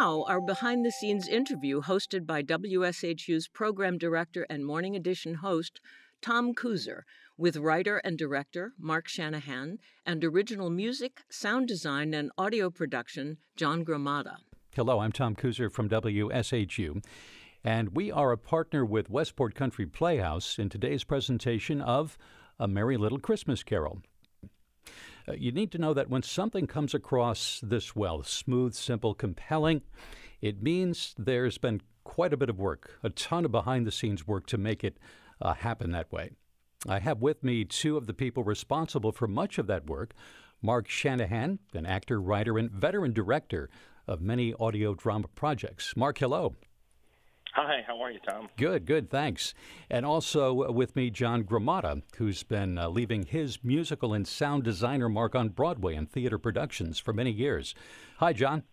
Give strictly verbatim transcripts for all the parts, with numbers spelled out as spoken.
now, our behind-the-scenes interview hosted by W S H U's program director and Morning Edition host, Tom Kuzer, with writer and director Mark Shanahan, and original music, sound design, and audio production, John Gramada. Hello, I'm Tom Kuzer from W S H U, and we are a partner with Westport Country Playhouse in today's presentation of A Merry Little Christmas Carol. Uh, you need to know that when something comes across this well, smooth, simple, compelling, it means there's been quite a bit of work, a ton of behind-the-scenes work to make it uh, happen that way. I have with me two of the people responsible for much of that work. Mark Shanahan, an actor, writer, and veteran director of many audio drama projects. Mark, hello. Hi, how are you, Tom? Good, good, thanks. And also with me, John Gramada, who's been uh, leaving his musical and sound designer mark on Broadway and theater productions for many years. Hi, John.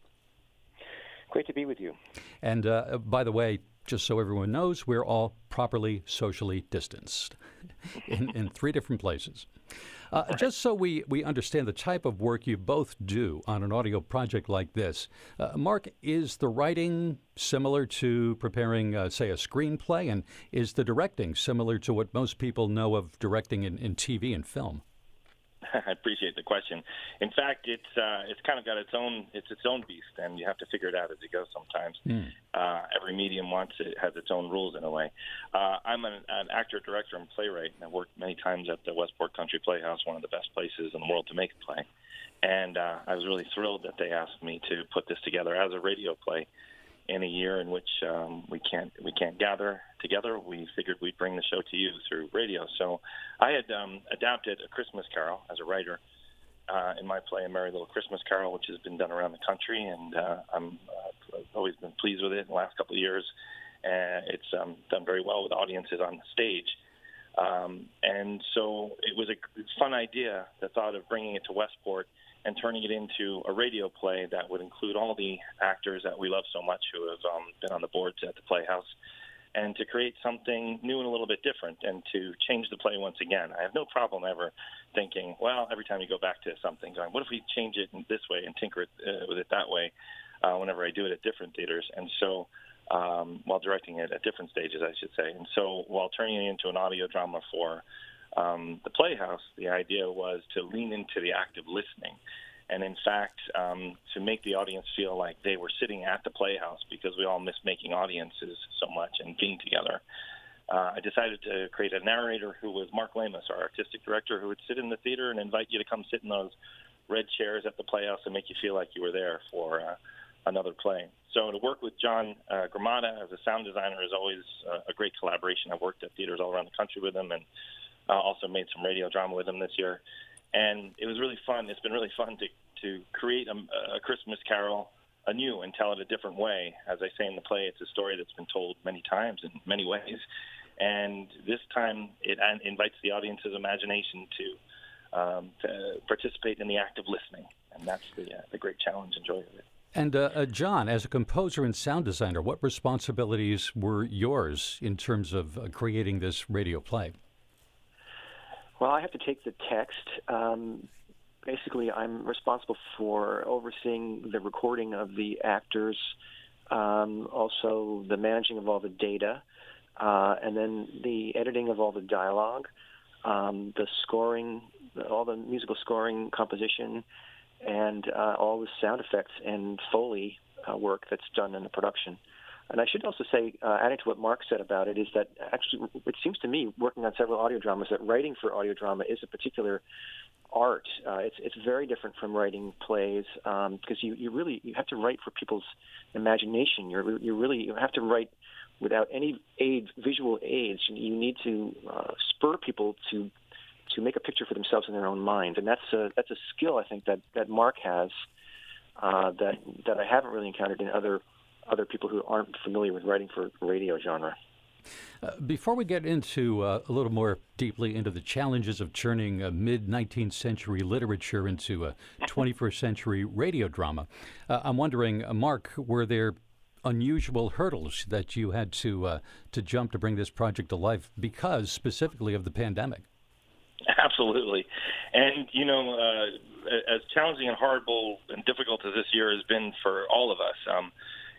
Great to be with you. And uh, by the way, just so everyone knows, we're all properly socially distanced in, in three different places. Uh, right. Just so we, we understand the type of work you both do on an audio project like this, uh, Mark, is the writing similar to preparing, uh, say, a screenplay? And is the directing similar to what most people know of directing in, in T V and film? I appreciate the question. In fact, it's uh, it's kind of got its own it's its own beast, and you have to figure it out as you go. Sometimes mm. uh, every medium wants it has its own rules in a way. Uh, I'm an, an actor, director, and playwright, and I've worked many times at the Westport Country Playhouse, one of the best places in the world to make a play. And uh, I was really thrilled that they asked me to put this together as a radio play in a year in which um, we can't we can't gather together. We figured we'd bring the show to you through radio. So I had um, adapted A Christmas Carol as a writer uh, in my play, A Merry Little Christmas Carol, which has been done around the country, and uh, I'm uh, I've always been pleased with it in the last couple of years. And it's um, done very well with audiences on the stage. Um, and so it was a fun idea, the thought of bringing it to Westport and turning it into a radio play that would include all the actors that we love so much who have um, been on the boards at the Playhouse, and to create something new and a little bit different and to change the play once again. I have no problem ever thinking, well, every time you go back to something, going, what if we change it in this way and tinker it uh, with it that way uh, whenever I do it at different theaters. And so um, while directing it at different stages, I should say. And so while turning it into an audio drama for Um, the Playhouse, the idea was to lean into the act of listening, and in fact, um, to make the audience feel like they were sitting at the Playhouse, because we all miss making audiences so much and being together. Uh, I decided to create a narrator who was Mark Lamus, our artistic director, who would sit in the theater and invite you to come sit in those red chairs at the Playhouse and make you feel like you were there for uh, another play. So to work with John uh, Gramada as a sound designer is always uh, a great collaboration. I've worked at theaters all around the country with him, and Uh, also made some radio drama with him this year. And it was really fun. It's been really fun to, to create a, a Christmas Carol anew and tell it a different way. As I say in the play, it's a story that's been told many times in many ways. And this time it invites the audience's imagination to, um, to participate in the act of listening. And that's the, uh, the great challenge and joy of it. And uh, uh, John, as a composer and sound designer, what responsibilities were yours in terms of uh, creating this radio play? Well, I have to take the text. Um, basically, I'm responsible for overseeing the recording of the actors, um, also the managing of all the data, uh, and then the editing of all the dialogue, um, the scoring, all the musical scoring, composition, and uh, all the sound effects and Foley uh, work that's done in the production. And I should also say, uh, adding to what Mark said about it, is that actually it seems to me, working on several audio dramas, that writing for audio drama is a particular art. Uh, it's it's very different from writing plays, because um, you, you really you have to write for people's imagination. You're you really you have to write without any aid, visual aids. You need to uh, spur people to to make a picture for themselves in their own mind, and that's a that's a skill I think that that Mark has uh, that that I haven't really encountered in other. other people who aren't familiar with writing for radio genre. Uh, before we get into uh, a little more deeply into the challenges of turning uh, mid-nineteenth century literature into a twenty-first century radio drama, uh, I'm wondering, uh, Mark, were there unusual hurdles that you had to uh, to jump to bring this project to life because specifically of the pandemic? Absolutely. And, you know, uh, as challenging and horrible and difficult as this year has been for all of us, um,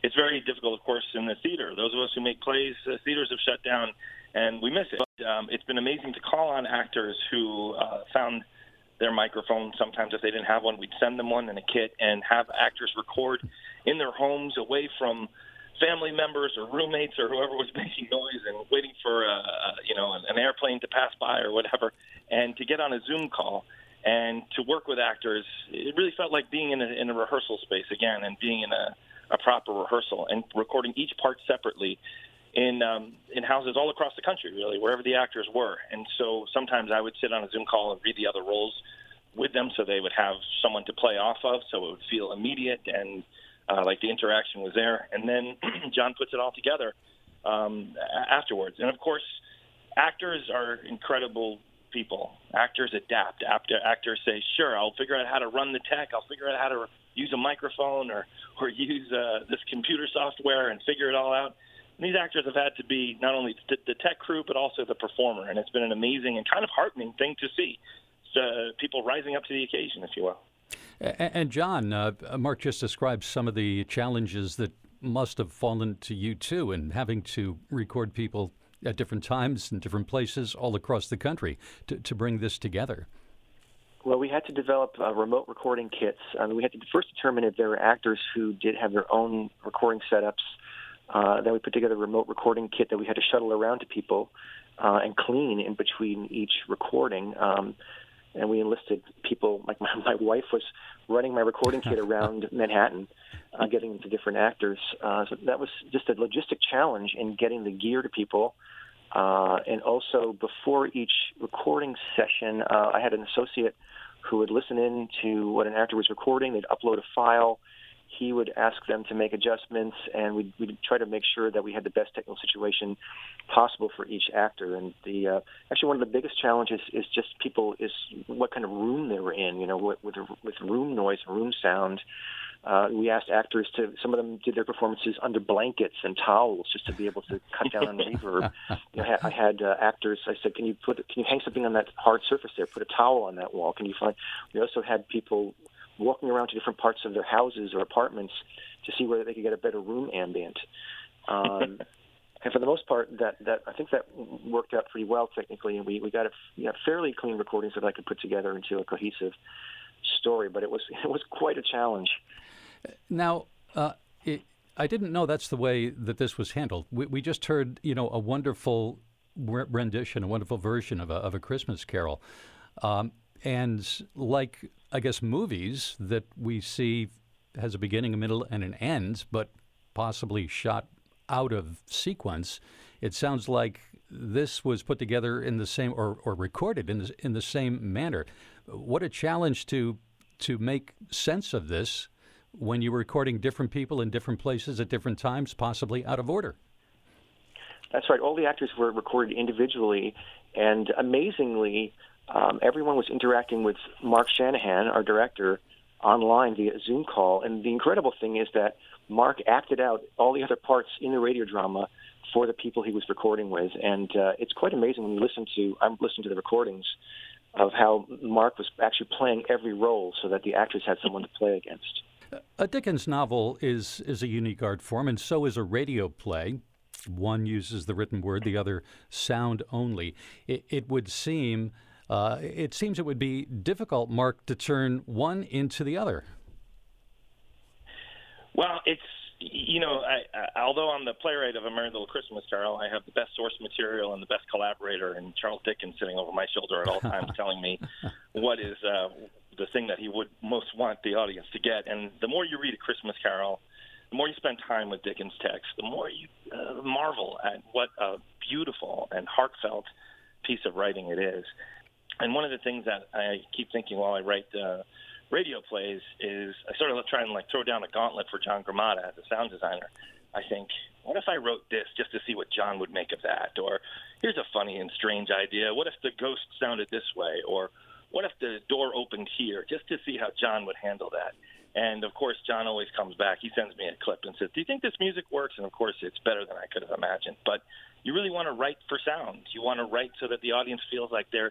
it's very difficult, of course, in the theater. Those of us who make plays, uh, theaters have shut down, and we miss it. But, um, it's been amazing to call on actors who uh, found their microphone. Sometimes if they didn't have one, we'd send them one in a kit and have actors record in their homes away from family members or roommates or whoever was making noise and waiting for uh, you know an airplane to pass by or whatever, and to get on a Zoom call and to work with actors. It really felt like being in a, in a rehearsal space again, and being in a, a proper rehearsal and recording each part separately in um, in houses all across the country, really, wherever the actors were. And so sometimes I would sit on a Zoom call and read the other roles with them, so they would have someone to play off of, so it would feel immediate and uh, like the interaction was there. And then John puts it all together um, afterwards. And of course, actors are incredible people. Actors adapt. Actors say, sure, I'll figure out how to run the tech. I'll figure out how to use a microphone or, or use uh, this computer software and figure it all out. And these actors have had to be not only the, the tech crew, but also the performer. And it's been an amazing and kind of heartening thing to see. Uh, people rising up to the occasion, if you will. And, and John, uh, Mark just described some of the challenges that must have fallen to you, too, in having to record people at different times in different places all across the country to, to bring this together. Well, we had to develop uh, remote recording kits. Um, we had to first determine if there were actors who did have their own recording setups. Uh, then we put together a remote recording kit that we had to shuttle around to people uh, and clean in between each recording. Um, and we enlisted people, like my, my wife was running my recording kit around Manhattan, uh, getting them to different actors. Uh, so that was just a logistic challenge in getting the gear to people. Uh, and also, before each recording session, uh, I had an associate who would listen in to what an actor was recording. They'd upload a file. He would ask them to make adjustments, and we'd, we'd try to make sure that we had the best technical situation possible for each actor. And the uh, actually one of the biggest challenges is just people is what kind of room they were in. You know, with with, with room noise, room sound. Uh, we asked actors to. Some of them did their performances under blankets and towels just to be able to cut down on reverb. You know, I had uh, actors. I said, "Can you put? Can you hang something on that hard surface there? Put a towel on that wall. Can you find?" We also had people walking around to different parts of their houses or apartments to see whether they could get a better room ambient. Um, and for the most part, that, that I think that worked out pretty well technically, and we, we got a you know, fairly clean recordings that I could put together into a cohesive story. But it was it was quite a challenge. Now, uh, it, I didn't know that's the way that this was handled. We, we just heard, you know, a wonderful rendition, a wonderful version of a, of a Christmas Carol. Um, and like, I guess, movies that we see has a beginning, a middle, and an end, but possibly shot out of sequence, it sounds like this was put together in the same, or, or recorded in the, in the same manner. What a challenge to to make sense of this when you were recording different people in different places at different times, possibly out of order. That's right. All the actors were recorded individually, and amazingly, um, everyone was interacting with Mark Shanahan, our director, online via Zoom call. And the incredible thing is that Mark acted out all the other parts in the radio drama for the people he was recording with. And uh, it's quite amazing when you listen to, I'm listening to the recordings of how Mark was actually playing every role so that the actors had someone to play against. A Dickens novel is, is a unique art form, and so is a radio play. One uses the written word, the other sound only. It, it would seem, uh, it seems it would be difficult, Mark, to turn one into the other. Well, it's, you know, I, I, although I'm the playwright of A Merry Little Christmas Carol, I have the best source material and the best collaborator, and Charles Dickens sitting over my shoulder at all times telling me what is uh, the thing that he would most want the audience to get. And the more you read A Christmas Carol, the more you spend time with Dickens' text, the more you uh, marvel at what a beautiful and heartfelt piece of writing it is. And one of the things that I keep thinking while I write uh, radio plays is I sort of try and like throw down a gauntlet for John Gramada as a sound designer. I think, what if I wrote this just to see what John would make of that? Or here's a funny and strange idea. What if the ghost sounded this way? Or what if the door opened here, just to see how John would handle that? And, of course, John always comes back. He sends me a clip and says, do you think this music works? And, of course, it's better than I could have imagined. But you really want to write for sound. You want to write so that the audience feels like they're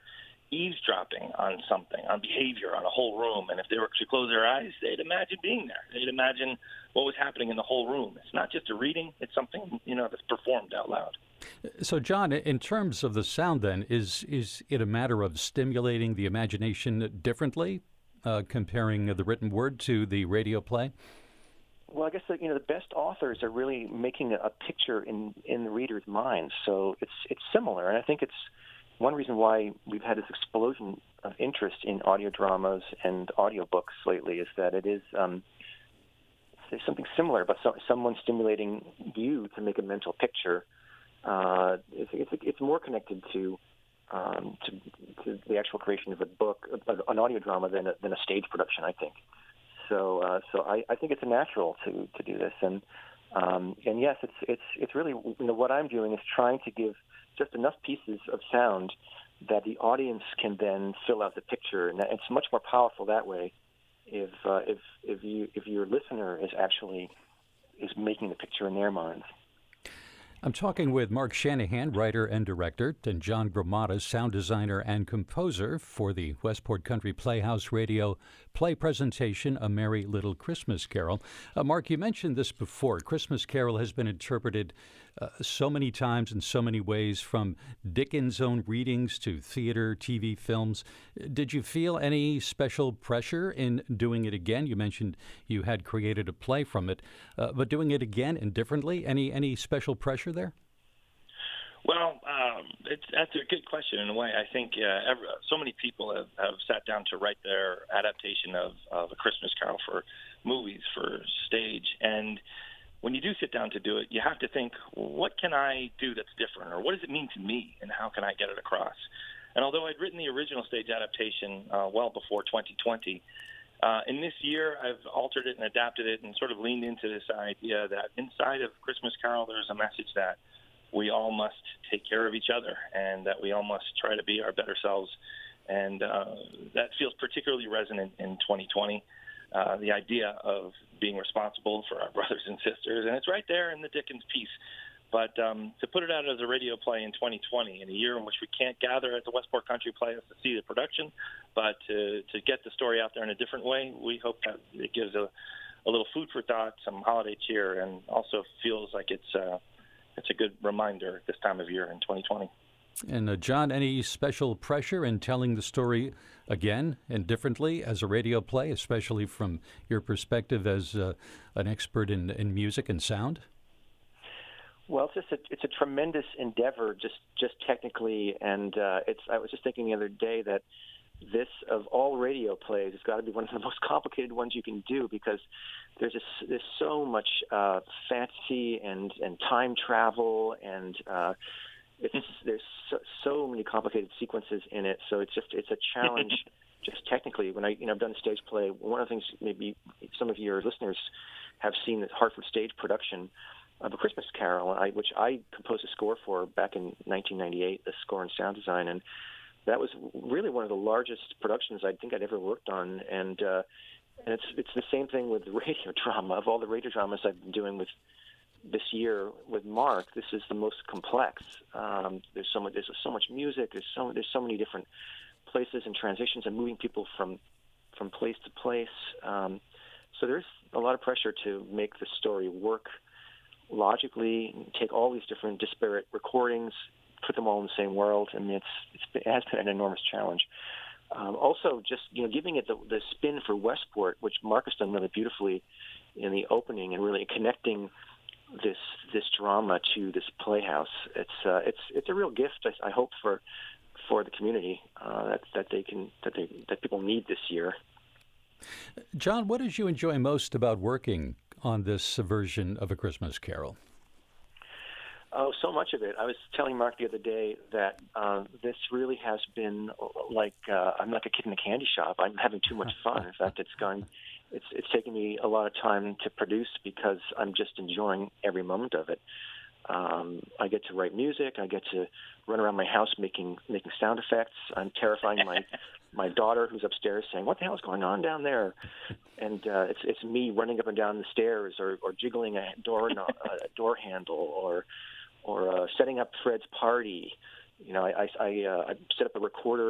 eavesdropping on something, on behavior, on a whole room. And if they were to close their eyes, they'd imagine being there. They'd imagine what was happening in the whole room. It's not just a reading. It's something, you know, that's performed out loud. So, John, in terms of the sound then, is is it a matter of stimulating the imagination differently, uh, comparing the written word to the radio play? Well, I guess that, you know, the best authors are really making a, a picture in, in the reader's mind. So it's it's similar, and I think it's one reason why we've had this explosion of interest in audio dramas and audiobooks lately is that it is um, there's something similar about so, someone stimulating you to make a mental picture. Uh, it's, it's it's more connected to, um, to to the actual creation of a book, an audio drama, than a, than a stage production, I think. So uh, so I, I think it's natural to, to do this, and um, and yes, it's it's it's really, you know, what I'm doing is trying to give just enough pieces of sound that the audience can then fill out the picture, and it's much more powerful that way. If uh, if if you if your listener is actually is making the picture in their minds. I'm talking with Mark Shanahan, writer and director, and John Gromatis, sound designer and composer for the Westport Country Playhouse radio play presentation, A Merry Little Christmas Carol. Uh, Mark, you mentioned this before. Christmas Carol has been interpreted uh, so many times in so many ways, from Dickens' own readings to theater, T V, films. Did you feel any special pressure in doing it again? You mentioned you had created a play from it, uh, but doing it again and differently, any any special pressure there? Well, um, it's, that's a good question in a way. I think uh, every, so many people have, have sat down to write their adaptation of, of A Christmas Carol for movies, for stage. And when you do sit down to do it, you have to think, what can I do that's different? Or what does it mean to me? And how can I get it across? And although I'd written the original stage adaptation uh, well before twenty twenty, uh, in this year I've altered it and adapted it and sort of leaned into this idea that inside of Christmas Carol there's a message that we all must take care of each other, and that we all must try to be our better selves. And uh, that feels particularly resonant in twenty twenty, uh, the idea of being responsible for our brothers and sisters. And it's right there in the Dickens piece. But um, to put it out as a radio play in twenty twenty, in a year in which we can't gather at the Westport Country Playhouse to see the production, but to, to get the story out there in a different way, we hope that it gives a, a little food for thought, some holiday cheer, and also feels like it's uh, it's a good reminder at this time of year in twenty twenty. And uh, John, any special pressure in telling the story again and differently as a radio play, especially from your perspective as uh, an expert in, in music and sound? Well, it's just a, it's a tremendous endeavor, just just technically, and uh, it's. I was just thinking the other day that this, of all radio plays, has got to be one of the most complicated ones you can do, because there's just, there's so much uh, fantasy and, and time travel, and uh, it's there's so, so many complicated sequences in it. So it's just it's a challenge, just technically. When I you know I've done stage play, one of the things maybe some of your listeners have seen the Hartford stage production of A Christmas Carol, I, which I composed a score for back in nineteen ninety-eight, the score and sound design, and that was really one of the largest productions I think I'd ever worked on, and uh, and it's it's the same thing with the radio drama. Of all the radio dramas I've been doing with this year with Mark, this is the most complex. Um, there's so much there's so much music. There's so there's so many different places and transitions and moving people from from place to place. Um, so there's a lot of pressure to make the story work logically, take all these different disparate recordings, put them all in the same world. I mean, it's, it's been, it has been an enormous challenge. Um, also, just you know, giving it the, the spin for Westport, which Mark has done really beautifully in the opening, and really connecting this this drama to this playhouse. It's uh, it's it's a real gift, I, I hope, for for the community uh, that that they can that they that people need this year. John, what did you enjoy most about working on this version of A Christmas Carol? Oh, so much of it. I was telling Mark the other day that uh, this really has been like uh, I'm like a kid in a candy shop. I'm having too much fun. In fact, it's going, it's it's taken me a lot of time to produce because I'm just enjoying every moment of it. Um, I get to write music. I get to run around my house making making sound effects. I'm terrifying my my daughter, who's upstairs, saying, "What the hell is going on down there?" And uh, it's it's me running up and down the stairs, or, or jiggling a door a door handle, or or uh, setting up Fred's party. You know, I I, I, uh, I set up a recorder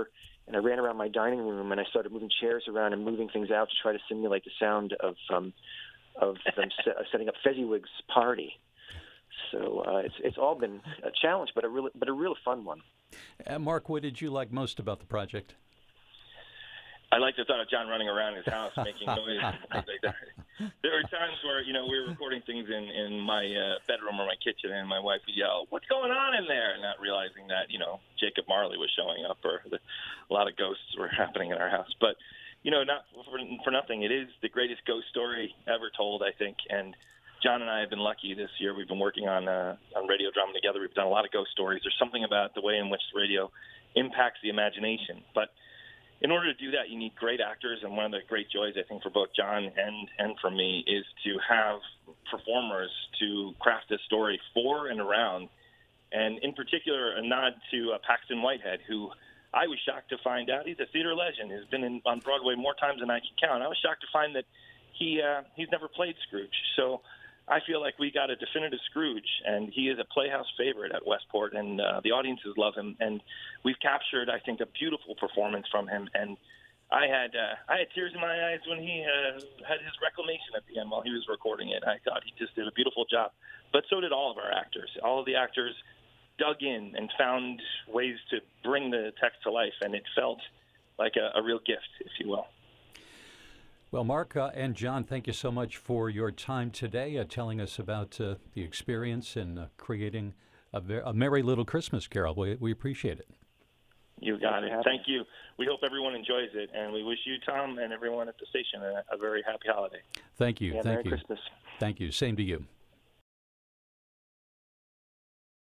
and I ran around my dining room, and I started moving chairs around and moving things out to try to simulate the sound of um, of them set, setting up Fezziwig's party. So uh, it's it's all been a challenge, but a really but a real fun one. Uh, Mark, what did you like most about the project? I like the thought of John running around his house making noise and things like that. There were times where, you know, we were recording things in, in my uh, bedroom or my kitchen, and my wife would yell, "What's going on in there?" And not realizing that, you know, Jacob Marley was showing up, or the, a lot of ghosts were happening in our house. But, you know, not for, for nothing, it is the greatest ghost story ever told, I think. And John and I have been lucky this year. We've been working on uh, on radio drama together. We've done a lot of ghost stories. There's something about the way in which radio impacts the imagination. But in order to do that, you need great actors, and one of the great joys, I think, for both John and, and for me is to have performers to craft this story for and around, and in particular, a nod to uh, Paxton Whitehead, who I was shocked to find out. He's a theater legend. He's been in, on Broadway more times than I can count. I was shocked to find that he uh, he's never played Scrooge. So I feel like we got a definitive Scrooge, and he is a Playhouse favorite at Westport, and uh, the audiences love him. And we've captured, I think, a beautiful performance from him. And I had uh, I had tears in my eyes when he uh, had his reclamation at the end while he was recording it. I thought he just did a beautiful job. But so did all of our actors. All of the actors dug in and found ways to bring the text to life, and it felt like a, a real gift, if you will. Well, Mark uh, and John, thank you so much for your time today, uh, telling us about uh, the experience in uh, creating a, ver- a merry little Christmas carol. We, we appreciate it. You got it. Thank you. We hope everyone enjoys it, and we wish you, Tom, and everyone at the station a, a very happy holiday. Thank you. Yeah, Thank Merry you. Christmas. Thank you. Same to you.